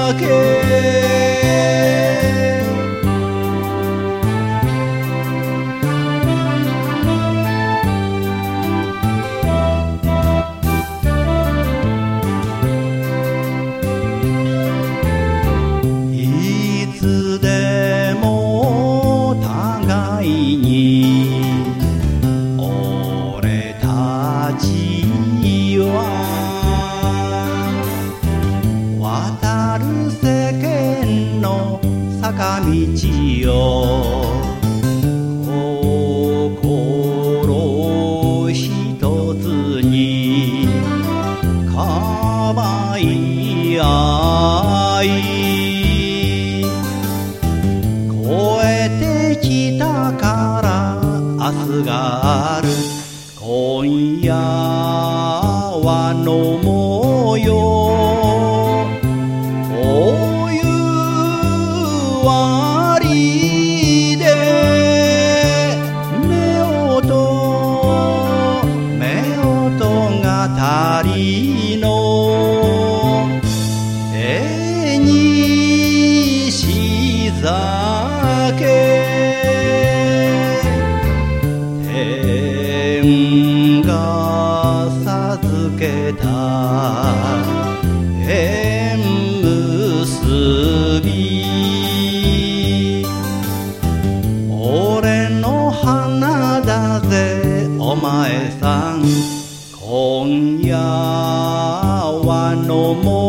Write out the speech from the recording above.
いつでも互いに俺たちは渡る世間の坂道よ心一つにかばい合い越えてきたから明日がある今夜は飲もうよお湯割りで夫婦が足りの手にし酒天が授けた縁結び俺の花だぜお前さん今夜は飲もう